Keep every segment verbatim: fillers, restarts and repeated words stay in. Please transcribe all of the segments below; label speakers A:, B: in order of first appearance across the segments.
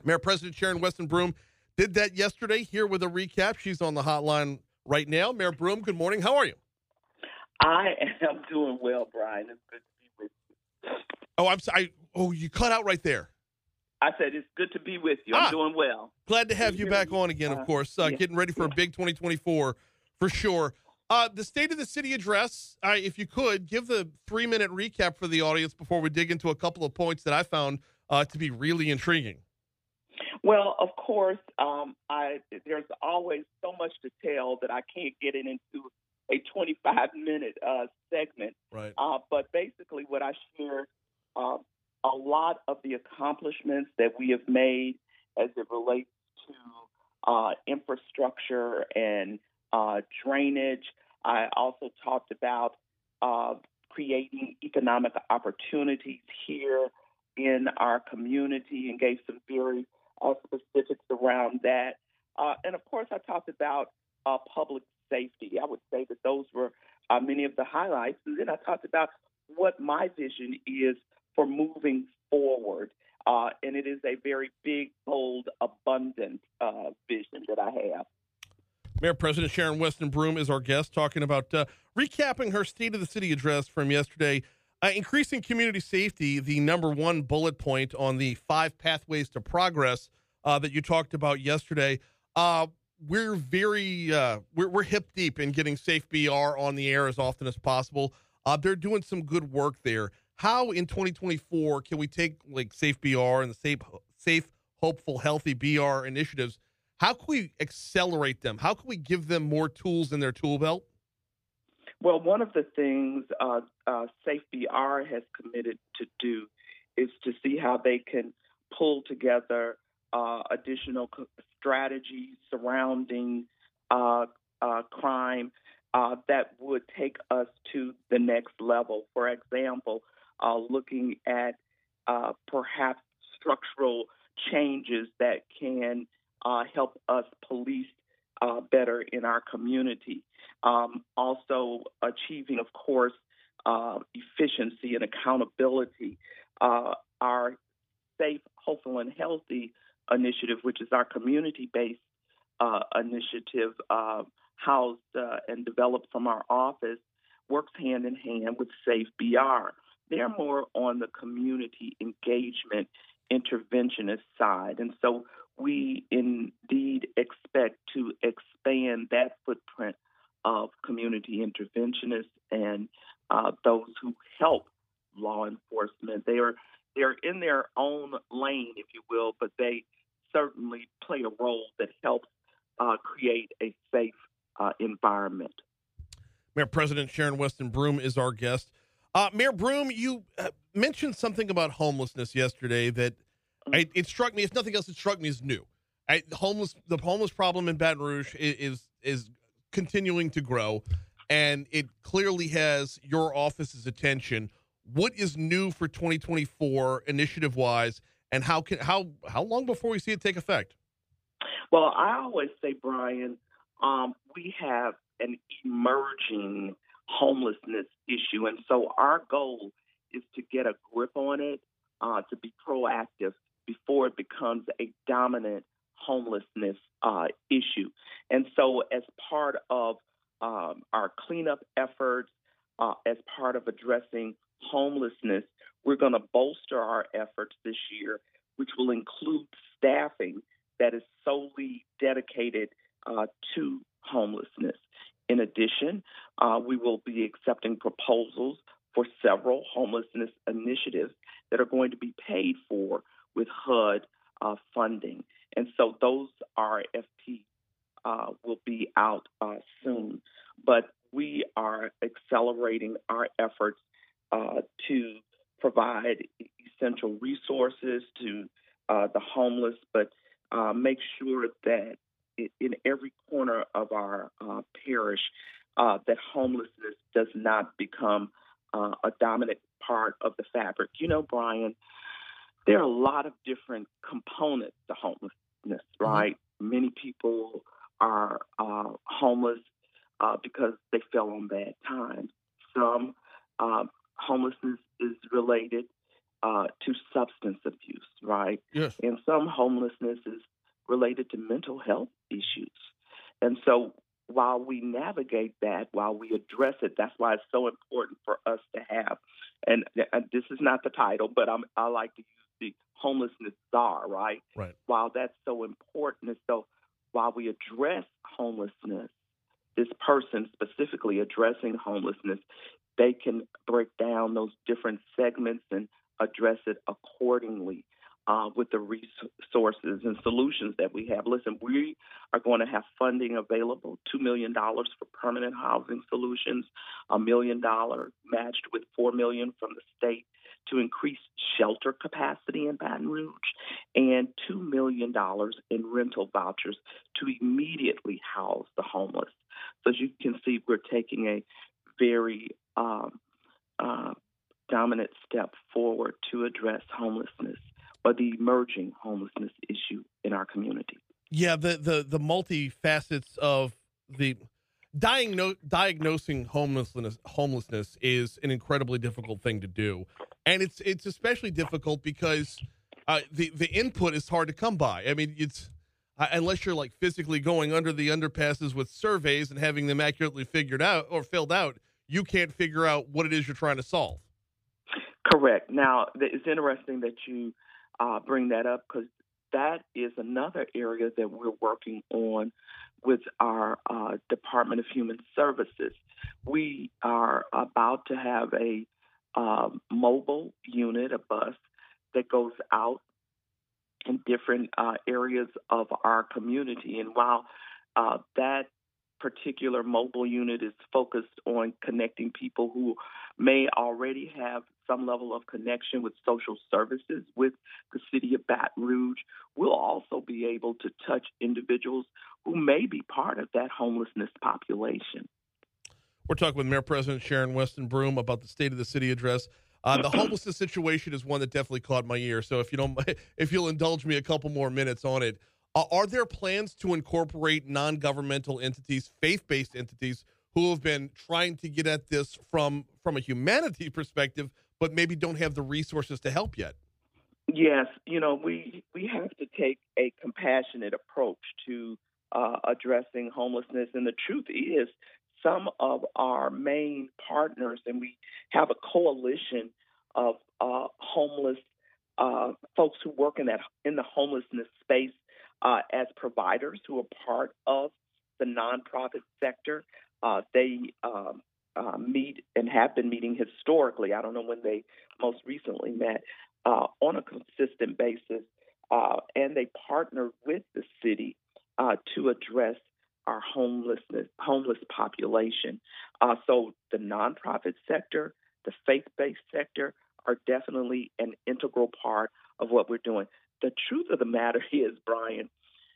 A: Mayor President Sharon Weston Broome did that yesterday. Here with a recap. She's on the hotline right now. Mayor Broome, good morning. How are you?
B: I am doing well, Brian. It's good to be with you.
A: Oh, I'm sorry. Oh, you cut out right there.
B: I said it's good to be with you.
A: Ah,
B: I'm doing well.
A: Glad to have
B: Can
A: you
B: you
A: back
B: hear me?
A: on again, of
B: Uh,
A: course. Uh,
B: yeah.
A: Getting ready for a big twenty twenty-four for sure. Uh, the State of the City address, uh, if you could, give the three-minute recap for the audience before we dig into a couple of points that I found uh, to be really intriguing.
B: Well, of course, um, I there's always so much to tell that I can't get it into a twenty-five minute uh, segment.
A: Right.
B: Uh, but basically, what I shared, uh, a lot of the accomplishments that we have made as it relates to uh, infrastructure and uh, drainage. I also talked about uh, creating economic opportunities here in our community and gave some very uh, specifics around that. Uh, and of course, I talked about uh, public safety. I would say that those were uh, many of the highlights. And then I talked about what my vision is for moving forward. Uh, and it is a very big, bold, abundant uh, vision that I have.
A: Mayor President Sharon Weston Broome is our guest, talking about uh, recapping her State of the City address from yesterday. Uh, increasing community safety, the number one bullet point on the five pathways to progress uh, that you talked about yesterday. Uh, we're very uh, we're, we're hip deep in getting Safe B R on the air as often as possible. Uh, they're doing some good work there. How in twenty twenty-four can we take like Safe B R and the safe, safe, hopeful, healthy B R initiatives? How can we accelerate them? How can we give them more tools in their tool belt?
B: Well, one of the things uh, uh, Safe B R has committed to do is to see how they can pull together uh, additional co- strategies surrounding uh, uh, crime uh, that would take us to the next level. For example, uh, looking at uh, perhaps structural changes that can uh, help us police uh, better in our community. Um, also achieving, of course, uh, efficiency and accountability. Uh, our Safe, Hopeful, and Healthy initiative, which is our community-based uh, initiative uh, housed uh, and developed from our office, works hand in hand with Safe B R. They're more on the community engagement interventionist side. And so we indeed expect to expand that footprint of community interventionists and uh, those who help law enforcement. They are they're in their own lane, if you will, but they certainly play a role that helps uh, create a safe uh, environment.
A: Mayor President Sharon Weston Broome is our guest. Uh, Mayor Broome, you uh, mentioned something about homelessness yesterday that
B: Mm-hmm.
A: I, it struck me. If nothing else, it struck me as new. I, the homeless, the homeless problem in Baton Rouge is, is is continuing to grow, and it clearly has your office's attention. What is new for twenty twenty-four initiative wise, and how can how how long before we see it take effect?
B: Well, I always say, Brian, um, we have an emerging homelessness issue, and so our goal is to get a grip on it, uh, to be proactive before it becomes a dominant homelessness uh, issue. And so as part of um, our cleanup efforts, uh, as part of addressing homelessness, we're going to bolster our efforts this year, which will include staffing that is solely dedicated uh, to homelessness. In addition, uh, we will be accepting proposals for several homelessness initiatives that are going to be paid for with H U D uh, funding. And so those R F Ps uh, will be out uh, soon. But we are accelerating our efforts uh, to provide essential resources to uh, the homeless, but uh, make sure that in every corner of our uh, parish, uh, that homelessness does not become uh, a dominant part of the fabric. You know, Brian, there are a lot of different components to homelessness, right? Mm-hmm. Many people are uh, homeless uh, because they fell on bad times. Some uh, homelessness is related uh, to substance abuse, right?
A: Yes.
B: And some some homelessness is related to mental health issues. And so while we navigate that, while we address it, that's why it's so important for us to have, and, and this is not the title, but I'm, I like to use the homelessness czar, right?
A: Right.
B: While that's so important, and so while we address homelessness, this person specifically addressing homelessness, they can break down those different segments and address it accordingly uh, with the resources and solutions that we have. Listen, we are going to have funding available, two million dollars for permanent housing solutions, a million dollars matched with four million dollars from the state to increase shelter capacity in Baton Rouge, and two million dollars in rental vouchers to immediately house the homeless. So as you can see, we're taking a very um, uh, dominant step forward to address homelessness, or the emerging homelessness issue in our community.
A: Yeah, the the the multifacets of the diagno- diagnosing homelessness homelessness is an incredibly difficult thing to do, and it's it's especially difficult because uh, the the input is hard to come by. I mean, it's uh, unless you're like physically going under the underpasses with surveys and having them accurately figured out or filled out, you can't figure out what it is you're trying to solve.
B: Correct. Now, it's interesting that you uh, bring that up, because that is another area that we're working on with our uh, Department of Human Services. We are about to have a uh, mobile unit, a bus, that goes out in different uh, areas of our community. And while uh, that particular mobile unit is focused on connecting people who may already have some level of connection with social services with the city of Baton Rouge, we'll also be able to touch individuals who may be part of that homelessness population.
A: We're talking with Mayor President Sharon Weston Broome about the State of the City address. Uh, the homelessness situation is one that definitely caught my ear. So if you don't, if you'll indulge me a couple more minutes on it, uh, are there plans to incorporate non-governmental entities, faith-based entities, who have been trying to get at this from from a humanity perspective, but maybe don't have the resources to help yet?
B: Yes, you know, we we have to take a compassionate approach to uh, addressing homelessness, and the truth is, some of our main partners, and we have a coalition of uh, homeless uh, folks who work in that in the homelessness space uh, as providers who are part of the nonprofit sector. Uh, they um, uh, meet and have been meeting historically. I don't know when they most recently met uh, on a consistent basis, uh, and they partner with the city uh, to address our homelessness, homeless population. Uh, so the nonprofit sector, the faith-based sector are definitely an integral part of what we're doing. The truth of the matter is, Brian,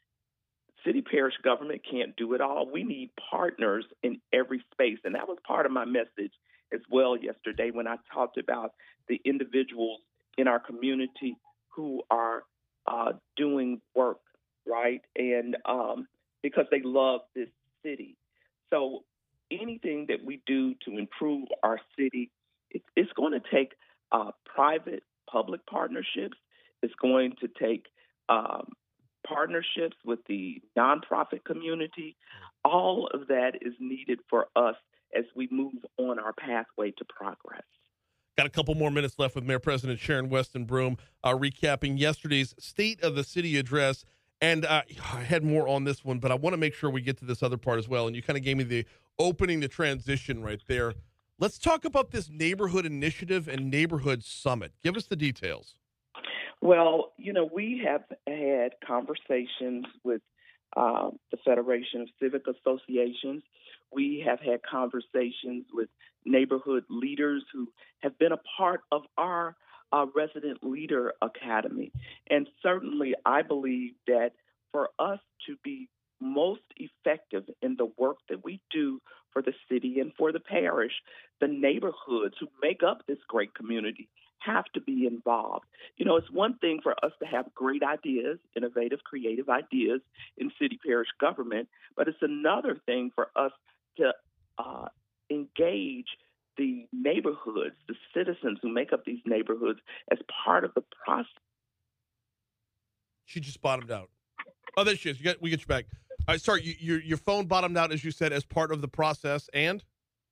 B: city parish government can't do it all. We need partners in every space. And that was part of my message as well yesterday when I talked about the individuals in our community who are uh, doing work, right? And um, because they love this city. So anything that we do to improve our city, it, it's going to take uh, private-public partnerships. It's going to take um, partnerships with the nonprofit community. All of that is needed for us as we move on our pathway to progress.
A: Got a couple more minutes left with Mayor President Sharon Weston Broome, uh, recapping yesterday's State of the City address. And uh, I had more on this one, but I want to make sure we get to this other part as well. And you kind of gave me the opening, the transition right there. Let's talk about this neighborhood initiative and neighborhood summit. Give us the details.
B: Well, you know, we have had conversations with uh, the Federation of Civic Associations. We have had conversations with neighborhood leaders who have been a part of our uh, Resident Leader Academy. And certainly I believe that for us to be most effective in the work that we do for the city and for the parish, the neighborhoods who make up this great community have to be involved. You know, it's one thing for us to have great ideas, innovative, creative ideas in city parish government, but it's another thing for us to uh, engage the neighborhoods, the citizens who make up these neighborhoods as part of the process.
A: She just bottomed out. Oh, there she is. You got, we get you back. All right, sorry, you, your your phone bottomed out, as you said, as part of the process, and?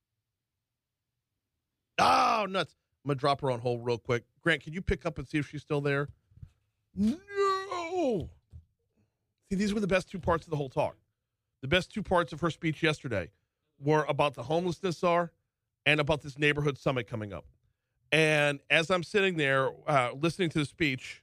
A: Oh, nuts. I'm going to drop her on hold real quick. Grant, can you pick up and see if she's still there? No! See, these were the best two parts of the whole talk. The best two parts of her speech yesterday were about the homelessness czar and about this neighborhood summit coming up. And as I'm sitting there uh, listening to the speech,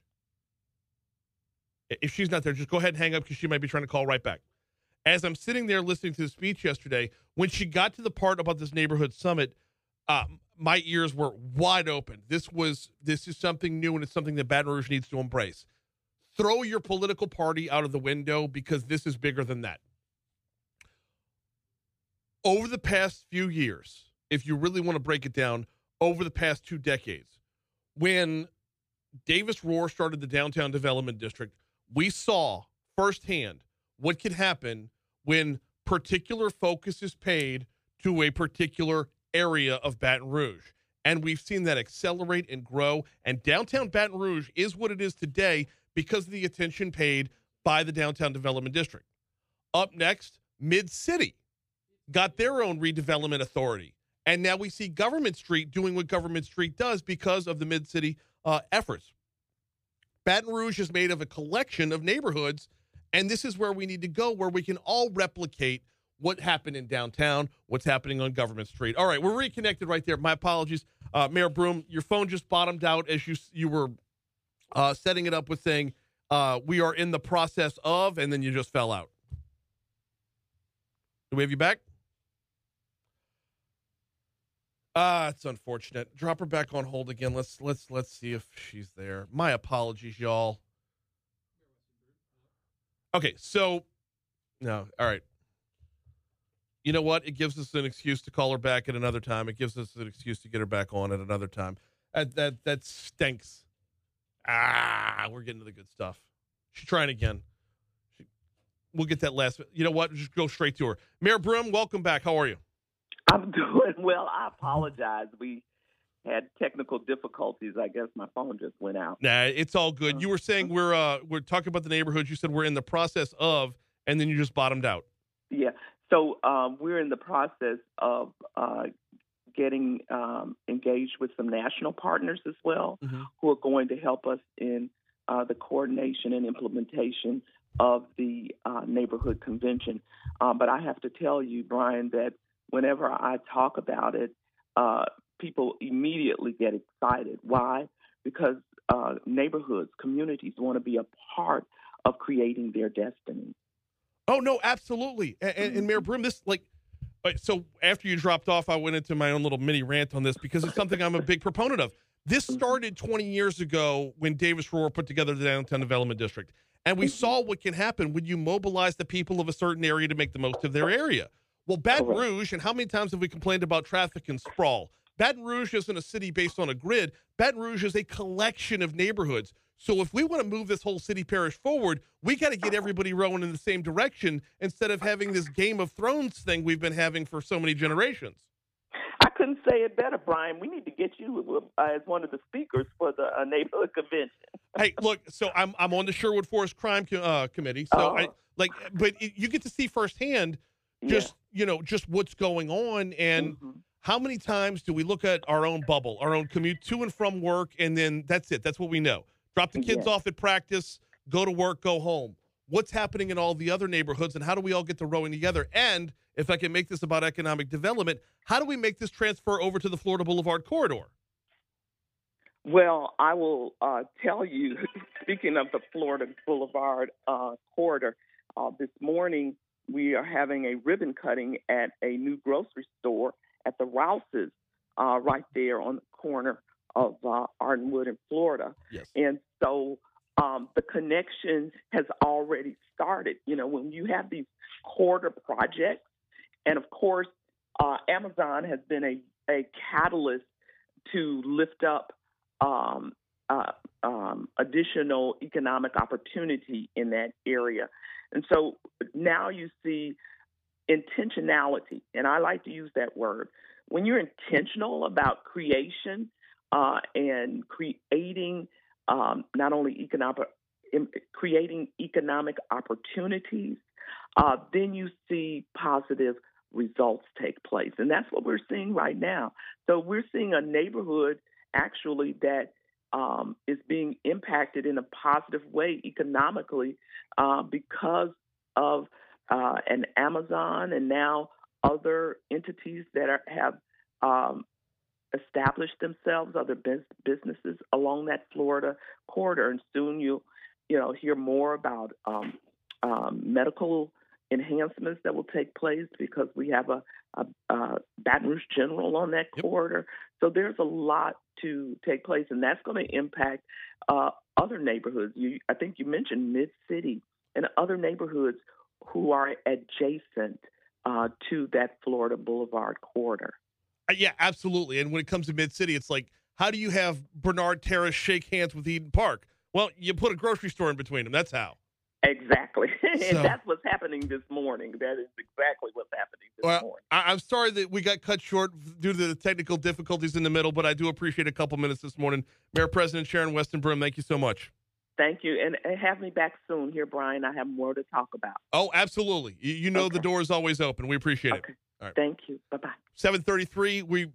A: if she's not there, just go ahead and hang up because she might be trying to call right back. As I'm sitting there listening to the speech yesterday, when she got to the part about this neighborhood summit, uh, my ears were wide open. This was this is something new, and it's something that Baton Rouge needs to embrace. Throw your political party out of the window because this is bigger than that. Over the past few years, if you really want to break it down, over the past two decades, when Davis Rohr started the Downtown Development District, we saw firsthand what can happen when particular focus is paid to a particular area of Baton Rouge. And we've seen that accelerate and grow. And downtown Baton Rouge is what it is today because of the attention paid by the Downtown Development District. Up next, Mid-City got their own redevelopment authority. And now we see Government Street doing what Government Street does because of the Mid-City uh, efforts. Baton Rouge is made of a collection of neighborhoods, and this is where we need to go, where we can all replicate what happened in downtown, what's happening on Government Street. All right, we're reconnected right there. My apologies. Uh, Mayor Broome, your phone just bottomed out as you you were uh, setting it up with saying uh, we are in the process of, and then you just fell out. Do we have you back? Ah, uh, it's unfortunate. Drop her back on hold again. Let's let's let's see if she's there. My apologies, y'all. Okay, so no, all right. You know what? It gives us an excuse to call her back at another time. It gives us an excuse to get her back on at another time. That that that stinks. Ah, we're getting to the good stuff. She's trying again. She, we'll get that last. You know what? Just go straight to her. Mayor Broome, welcome back. How are you?
B: I'm doing well. I apologize. We had technical difficulties. I guess my phone just went out.
A: Nah, it's all good. You were saying we're uh, we're talking about the neighborhoods. You said we're in the process of, and then you just bottomed out.
B: Yeah. So um, we're in the process of uh, getting um, engaged with some national partners as well, mm-hmm. who are going to help us in uh, the coordination and implementation of the uh, neighborhood convention. Uh, but I have to tell you, Brian, that whenever I talk about it, uh, people immediately get excited. Why? Because uh, neighborhoods, communities want to be a part of creating their destiny.
A: Oh, no, absolutely. And, and, and Mayor Broome, this, like, so after you dropped off, I went into my own little mini rant on this because it's something I'm a big proponent of. This started twenty years ago when Davis Rohr put together the Downtown Development District. And we saw what can happen when you mobilize the people of a certain area to make the most of their area. Well, Baton Rouge, and how many times have we complained about traffic and sprawl? Baton Rouge isn't a city based on a grid. Baton Rouge is a collection of neighborhoods. So if we want to move this whole city parish forward, we got to get everybody rowing in the same direction instead of having this Game of Thrones thing we've been having for so many generations.
B: I couldn't say it better, Brian. We need to get you uh, as one of the speakers for the uh, neighborhood convention.
A: Hey, look, so I'm I'm on the Sherwood Forest Crime uh, Committee. So oh. I like, but it, you get to see firsthand just yeah. you know just what's going on and. Mm-hmm. How many times do we look at our own bubble, our own commute to and from work, and then that's it. That's what we know. Drop the kids yeah. off at practice, go to work, go home. What's happening in all the other neighborhoods, and how do we all get to rowing together? And if I can make this about economic development, how do we make this transfer over to the Florida Boulevard corridor?
B: Well, I will uh, tell you, speaking of the Florida Boulevard uh, corridor, uh, this morning we are having a ribbon cutting at a new grocery store at the Rouse's, uh, right there on the corner of uh, Ardenwood in Florida.
A: Yes.
B: And so um, the connection has already started. You know, when you have these corridor projects, and of course, uh, Amazon has been a, a catalyst to lift up um, uh, um, additional economic opportunity in that area. And so now you see intentionality, and I like to use that word. When you're intentional about creation uh, and creating um, not only economic in creating economic opportunities, uh, then you see positive results take place. And that's what we're seeing right now. So we're seeing a neighborhood actually that um, is being impacted in a positive way economically uh, because of uh, an Amazon and now other entities that are, have um, established themselves, other businesses along that Florida corridor. And soon you'll, you know, hear more about um, um, medical enhancements that will take place because we have a, a, a Baton Rouge General on that
A: Yep.
B: corridor. So there's a lot to take place, and that's going to impact uh, other neighborhoods. You, I think you mentioned Mid-City and other neighborhoods who are adjacent uh, to that Florida Boulevard corridor.
A: Uh, yeah, absolutely. And when it comes to Mid-City, it's like, how do you have Bernard Terrace shake hands with Eden Park? Well, you put a grocery store in between them. That's how.
B: Exactly.
A: So,
B: and that's what's happening this morning. That is exactly what's happening this
A: well,
B: morning.
A: I, I'm sorry that we got cut short due to the technical difficulties in the middle, but I do appreciate a couple minutes this morning. Mayor President Sharon Weston Broome, thank you so much.
B: Thank you. And, and have me back soon here, Brian. I have more to talk about.
A: Oh, absolutely. You, you know
B: Okay.
A: the door is always open. We appreciate
B: Okay.
A: it. All right.
B: Thank you. Bye-bye.
A: seven thirty-three, we